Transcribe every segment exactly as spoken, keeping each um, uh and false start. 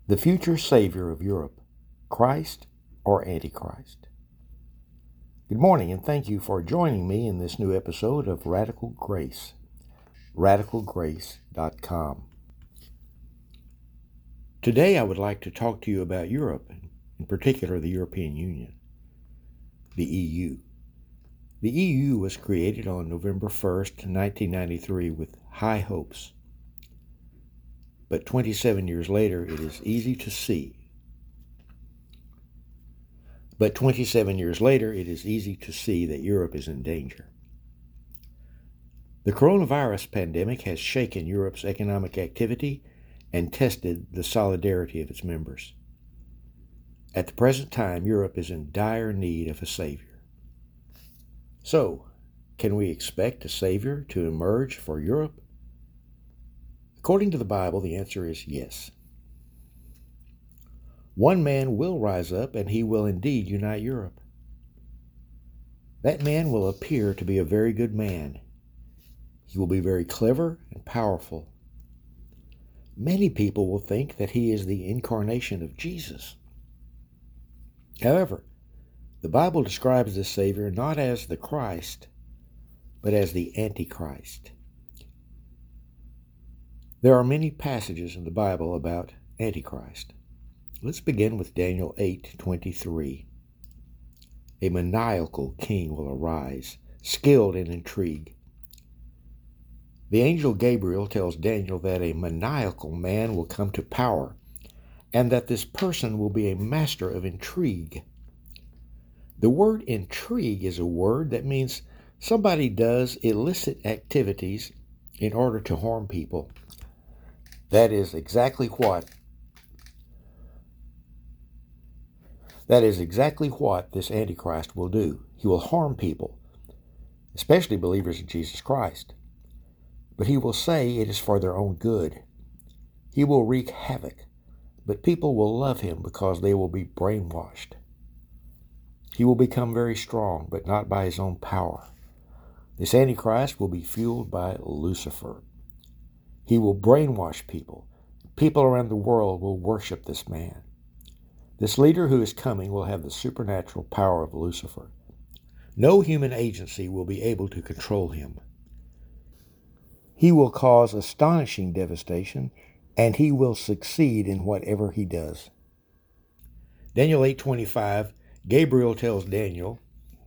The future Savior of Europe, Christ or Antichrist? Good morning, and thank you for joining me in this new episode of Radical Grace, radical grace dot com. Today I would like to talk to you about Europe, in particular the European Union, the E U. The E U was created on November first, nineteen ninety-three with high hopes. But twenty-seven years later, it is easy to see. But twenty-seven years later, it is easy to see that Europe is in danger. The coronavirus pandemic has shaken Europe's economic activity and tested the solidarity of its members. At the present time, Europe is in dire need of a savior. So, can we expect a savior to emerge for Europe? According to the Bible, the answer is yes. One man will rise up, and he will indeed unite Europe. That man will appear to be a very good man. He will be very clever and powerful. Many people will think that he is the incarnation of Jesus. However, the Bible describes this Savior not as the Christ, but as the Antichrist. There are many passages in the Bible about Antichrist. Let's begin with Daniel eight twenty-three. A maniacal king will arise, skilled in intrigue. The angel Gabriel tells Daniel that a maniacal man will come to power, and that this person will be a master of intrigue. The word intrigue is a word that means somebody does illicit activities in order to harm people. That is exactly what That is exactly what this Antichrist will do. He will harm people, especially believers in Jesus Christ. But he will say it is for their own good. He will wreak havoc, but people will love him because they will be brainwashed. He will become very strong, but not by his own power. This Antichrist will be fueled by Lucifer. He will brainwash people. People around the world will worship this man. This leader who is coming will have the supernatural power of Lucifer. No human agency will be able to control him. He will cause astonishing devastation, and he will succeed in whatever he does. Daniel eight twenty-five, Gabriel tells Daniel,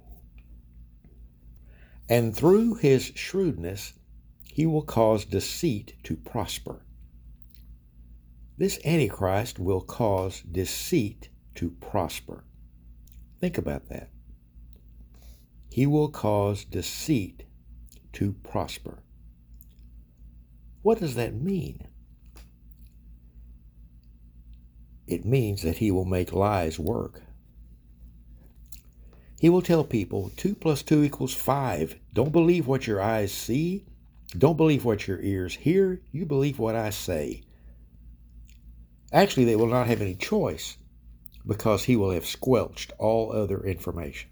and through his shrewdness, he will cause deceit to prosper. This Antichrist will cause deceit to prosper. Think about that. He will cause deceit to prosper. What does that mean? It means that he will make lies work. He will tell people two plus two equals five. Don't believe what your eyes see. Don't believe what your ears hear. You believe what I say. Actually, they will not have any choice because he will have squelched all other information.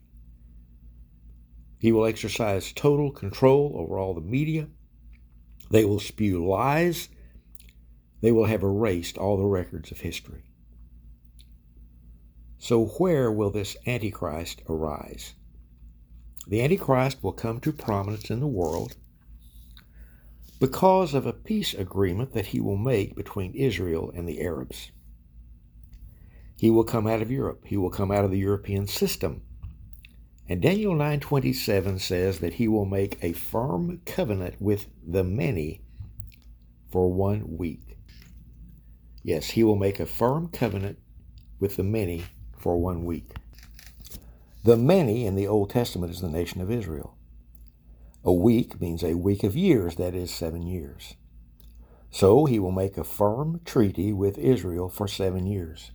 He will exercise total control over all the media. They will spew lies. They will have erased all the records of history. So where will this Antichrist arise? The Antichrist will come to prominence in the world because of a peace agreement that he will make between Israel and the Arabs. He will come out of Europe. He will come out of the European system. And Daniel nine twenty-seven says that he will make a firm covenant with the many for one week. Yes, he will make a firm covenant with the many for one week. The many in the Old Testament is the nation of Israel. A week means a week of years, that is seven years. So he will make a firm treaty with Israel for seven years.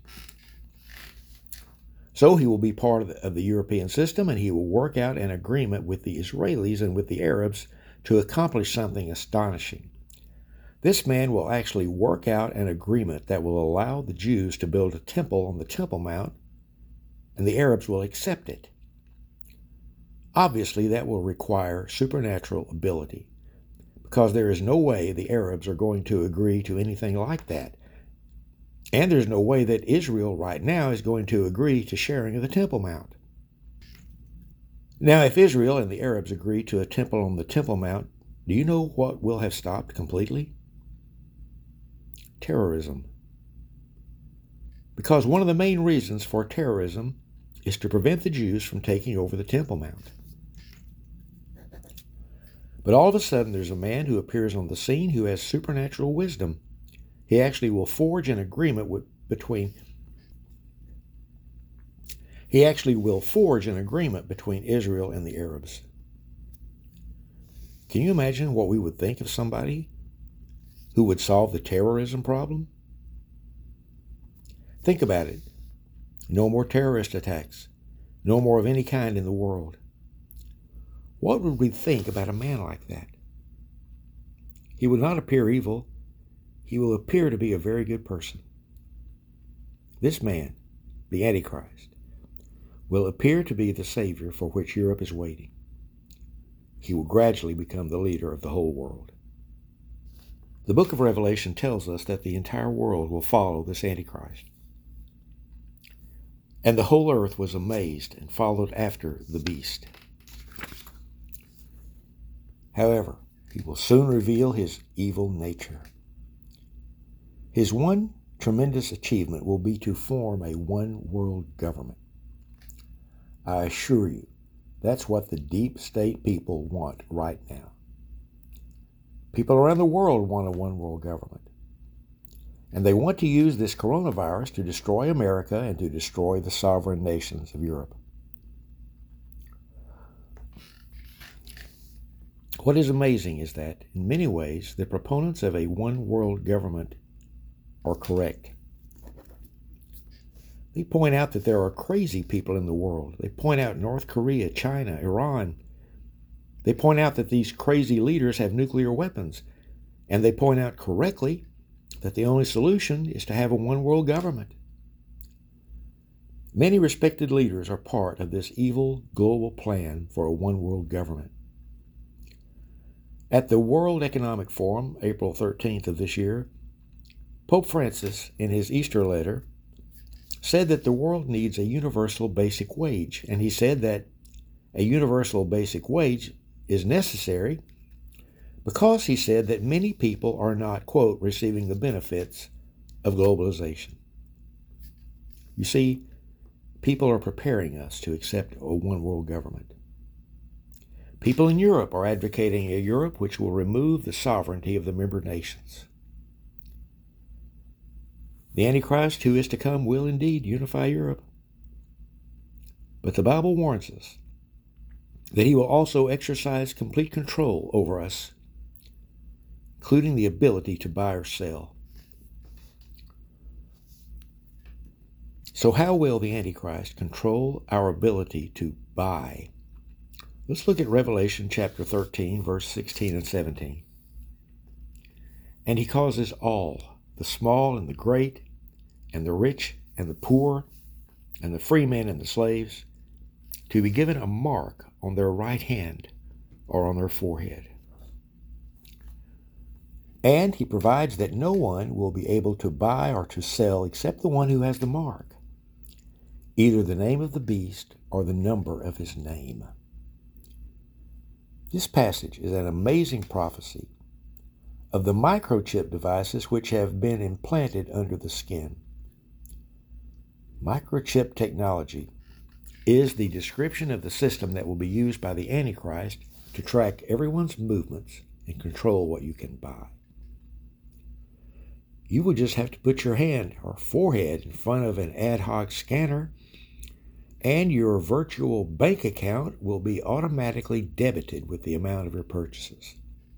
So he will be part of the, of the European system, and he will work out an agreement with the Israelis and with the Arabs to accomplish something astonishing. This man will actually work out an agreement that will allow the Jews to build a temple on the Temple Mount, and the Arabs will accept it. Obviously, that will require supernatural ability, because there is no way the Arabs are going to agree to anything like that. And there's no way that Israel right now is going to agree to sharing of the Temple Mount. Now, if Israel and the Arabs agree to a temple on the Temple Mount, do you know what will have stopped completely? Terrorism. Because one of the main reasons for terrorism is to prevent the Jews from taking over the Temple Mount. But all of a sudden, there's a man who appears on the scene who has supernatural wisdom. He actually will forge an agreement with, between He actually will forge an agreement between Israel and the Arabs. Can you imagine what we would think of somebody who would solve the terrorism problem? Think about it. No more terrorist attacks. No more of any kind in the world. What would we think about a man like that? He will not appear evil. He will appear to be a very good person. This man, the Antichrist, will appear to be the Savior for which Europe is waiting. He will gradually become the leader of the whole world. The book of Revelation tells us that the entire world will follow this Antichrist. And the whole earth was amazed and followed after the beast. However, he will soon reveal his evil nature. His one tremendous achievement will be to form a one-world government. I assure you, that's what the deep state people want right now. People around the world want a one-world government. And they want to use this coronavirus to destroy America and to destroy the sovereign nations of Europe. What is amazing is that, in many ways, the proponents of a one-world government are correct. They point out that there are crazy people in the world. They point out North Korea, China, Iran. They point out that these crazy leaders have nuclear weapons. And they point out correctly that the only solution is to have a one-world government. Many respected leaders are part of this evil global plan for a one-world government. At the World Economic Forum, April thirteenth of this year, Pope Francis, in his Easter letter, said that the world needs a universal basic wage, and he said that a universal basic wage is necessary because he said that many people are not, quote, receiving the benefits of globalization. You see, people are preparing us to accept a one-world government. People in Europe are advocating a Europe which will remove the sovereignty of the member nations. The Antichrist who is to come will indeed unify Europe. But the Bible warns us that he will also exercise complete control over us, including the ability to buy or sell. So how will the Antichrist control our ability to buy? Let's look at Revelation chapter thirteen, verse sixteen and seventeen. And he causes all, the small and the great, and the rich and the poor, and the free men and the slaves, to be given a mark on their right hand or on their forehead. And he provides that no one will be able to buy or to sell except the one who has the mark, either the name of the beast or the number of his name. This passage is an amazing prophecy of the microchip devices which have been implanted under the skin. Microchip technology is the description of the system that will be used by the Antichrist to track everyone's movements and control what you can buy. You will just have to put your hand or forehead in front of an ad hoc scanner, and your virtual bank account will be automatically debited with the amount of your purchases.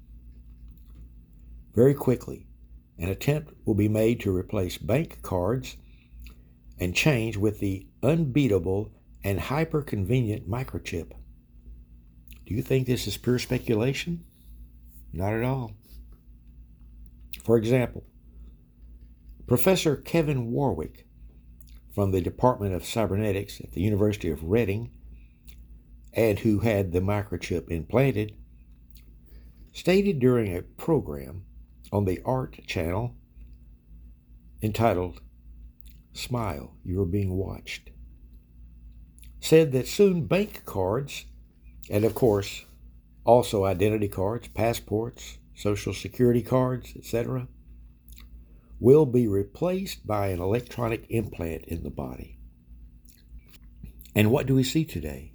Very quickly, an attempt will be made to replace bank cards and change with the unbeatable and hyper-convenient microchip. Do you think this is pure speculation? Not at all. For example, Professor Kevin Warwick from the Department of Cybernetics at the University of Reading, and who had the microchip implanted, stated during a program on the Art Channel entitled smile, you are being watched. Said that soon bank cards, and of course also identity cards, passports, social security cards, et cetera, will be replaced by an electronic implant in the body. And what do we see today?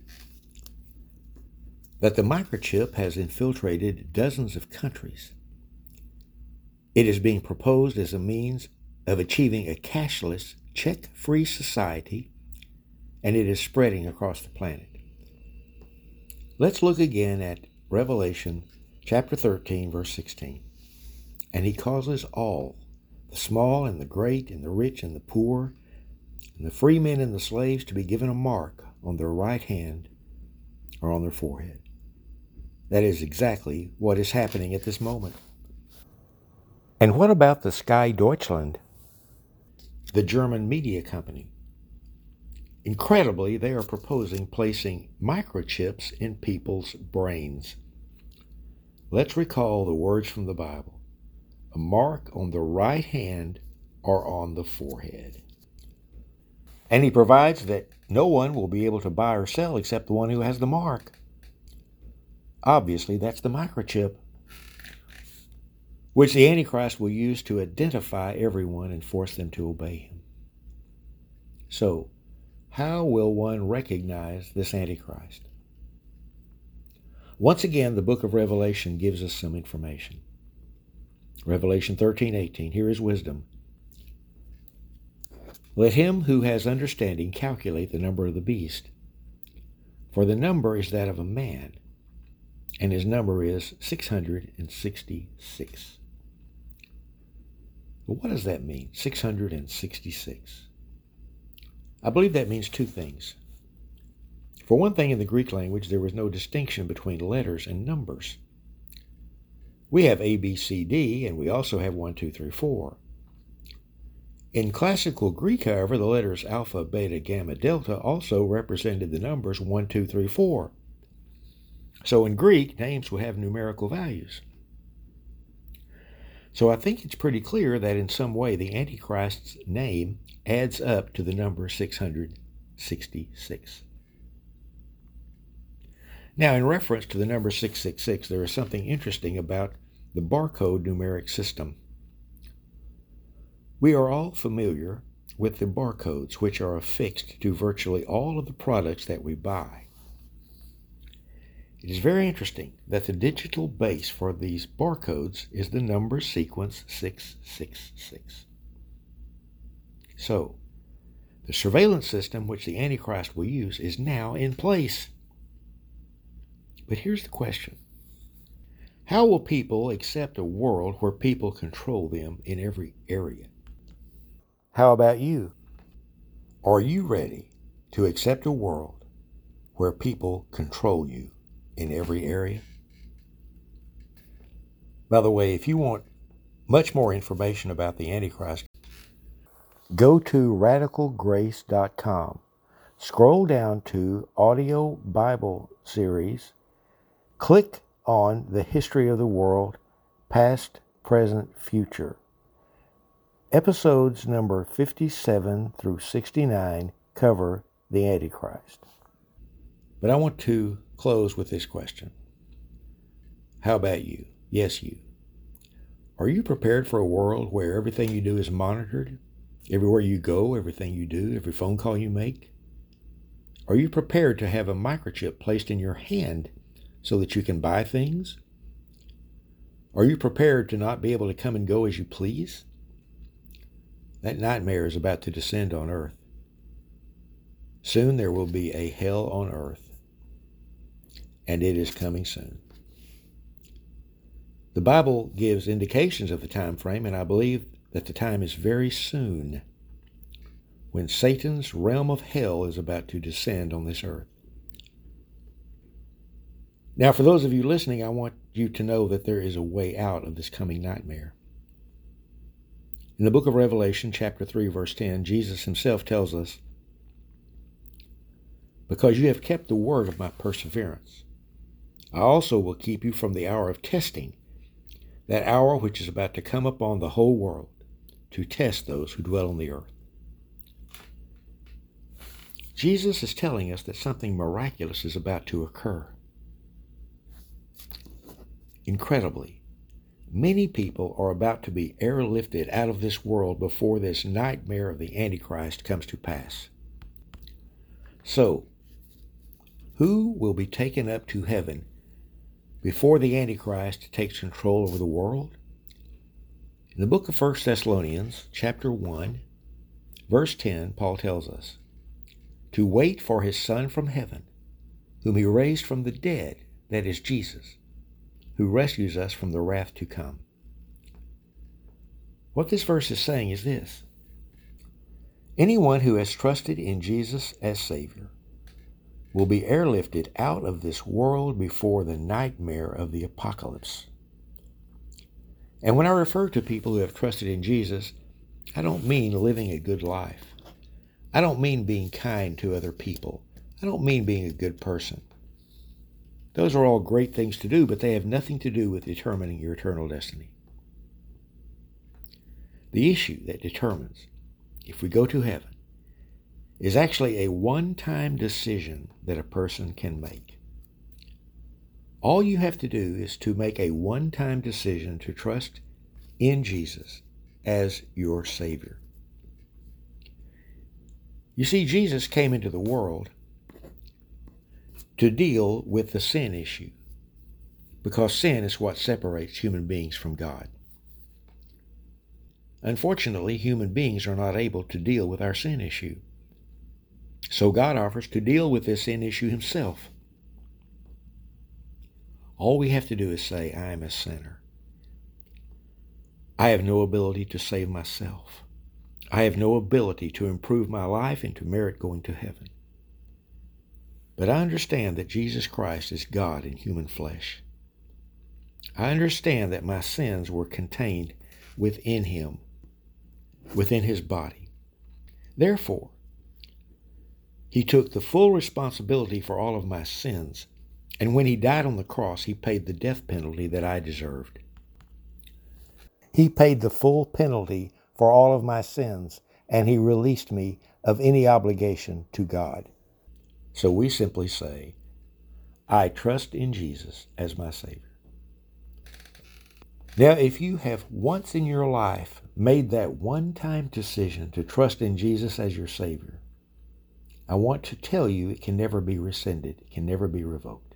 That the microchip has infiltrated dozens of countries. It is being proposed as a means of achieving a cashless, check-free society, and it is spreading across the planet. Let's look again at Revelation chapter thirteen, verse sixteen. And he causes all, the small and the great and the rich and the poor, and the free men and the slaves, to be given a mark on their right hand or on their forehead. That is exactly what is happening at this moment. And what about the Sky Deutschland, the German media company? Incredibly, they are proposing placing microchips in people's brains. Let's recall the words from the Bible: a mark on the right hand or on the forehead. And he provides that no one will be able to buy or sell except the one who has the mark. Obviously, that's the microchip, which the Antichrist will use to identify everyone and force them to obey him. So, how will one recognize this Antichrist? Once again, the book of Revelation gives us some information. Revelation thirteen eighteen, here is wisdom. Let him who has understanding calculate the number of the beast, for the number is that of a man, and his number is six hundred sixty-six. But what does that mean, six hundred sixty-six? I believe that means two things. For one thing, in the Greek language, there was no distinction between letters and numbers. We have A, B, C, D, and we also have one, two, three, four. In classical Greek, however, the letters alpha, beta, gamma, delta also represented the numbers one, two, three, four. So in Greek, names would have numerical values. So I think it's pretty clear that in some way the Antichrist's name adds up to the number six hundred sixty-six. Now, in reference to the number six six six, there is something interesting about the barcode numeric system. We are all familiar with the barcodes, which are affixed to virtually all of the products that we buy. It is very interesting that the digital base for these barcodes is the number sequence six six six. So, the surveillance system which the Antichrist will use is now in place. But here's the question. How will people accept a world where people control them in every area? How about you? Are you ready to accept a world where people control you in every area? By the way, if you want much more information about the Antichrist, go to radical grace dot com. Scroll down to Audio Bible Series. Click on the History of the World, Past, Present, Future. Episodes number fifty-seven through sixty-nine cover the Antichrist. But I want to close with this question. How about you? Yes, you. Are you prepared for a world where everything you do is monitored? Everywhere you go, everything you do, every phone call you make? Are you prepared to have a microchip placed in your hand so that you can buy things? Are you prepared to not be able to come and go as you please? That nightmare is about to descend on earth. Soon there will be a hell on earth, and it is coming soon. The Bible gives indications of the time frame, and I believe that the time is very soon when Satan's realm of hell is about to descend on this earth. Now, for those of you listening, I want you to know that there is a way out of this coming nightmare. In the book of Revelation, chapter three, verse ten, Jesus himself tells us, "Because you have kept the word of my perseverance, I also will keep you from the hour of testing, that hour which is about to come upon the whole world, to test those who dwell on the earth." Jesus is telling us that something miraculous is about to occur. Incredibly, many people are about to be airlifted out of this world before this nightmare of the Antichrist comes to pass. So, who will be taken up to heaven before the Antichrist takes control over the world? In the book of First Thessalonians, chapter one, verse ten, Paul tells us, to wait for his Son from heaven, whom he raised from the dead, that is Jesus, who rescues us from the wrath to come. What this verse is saying is this: anyone who has trusted in Jesus as Savior will be airlifted out of this world before the nightmare of the apocalypse. And when I refer to people who have trusted in Jesus, I don't mean living a good life. I don't mean being kind to other people. I don't mean being a good person. Those are all great things to do, but they have nothing to do with determining your eternal destiny. The issue that determines if we go to heaven is actually a one-time decision that a person can make. All you have to do is to make a one-time decision to trust in Jesus as your Savior. You see, Jesus came into the world to deal with the sin issue, because sin is what separates human beings from God. Unfortunately, human beings are not able to deal with our sin issue. So God offers to deal with this sin issue himself. All we have to do is say, I am a sinner. I have no ability to save myself. I have no ability to improve my life and to merit going to heaven. But I understand that Jesus Christ is God in human flesh. I understand that my sins were contained within him, within his body. Therefore, he took the full responsibility for all of my sins, and when he died on the cross, he paid the death penalty that I deserved. He paid the full penalty for all of my sins, and he released me of any obligation to God. So we simply say, I trust in Jesus as my Savior. Now, if you have once in your life made that one-time decision to trust in Jesus as your Savior, I want to tell you it can never be rescinded, it can never be revoked.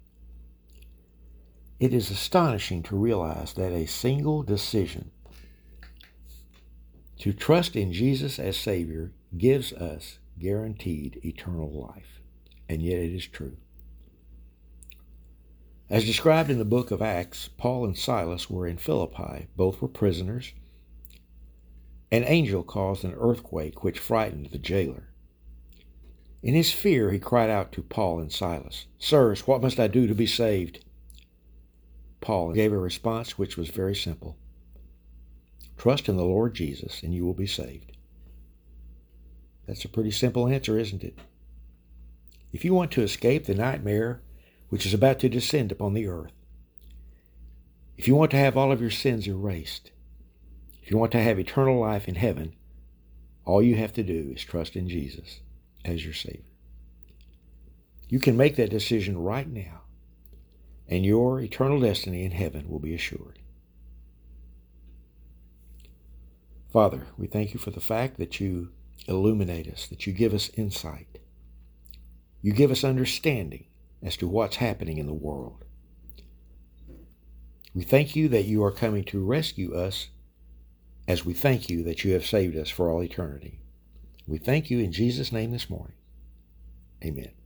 It is astonishing to realize that a single decision to trust in Jesus as Savior gives us guaranteed eternal life, and yet it is true. As described in the book of Acts, Paul and Silas were in Philippi. Both were prisoners. An angel caused an earthquake which frightened the jailer. In his fear, he cried out to Paul and Silas, Sirs, what must I do to be saved? Paul gave a response which was very simple. Trust in the Lord Jesus and you will be saved. That's a pretty simple answer, isn't it? If you want to escape the nightmare which is about to descend upon the earth, if you want to have all of your sins erased, if you want to have eternal life in heaven, all you have to do is trust in Jesus as your Savior. You can make that decision right now, and your eternal destiny in heaven will be assured. Father, we thank you for the fact that you illuminate us, that you give us insight. You give us understanding as to what's happening in the world. We thank you that you are coming to rescue us, as we thank you that you have saved us for all eternity. We thank you in Jesus' name this morning. Amen.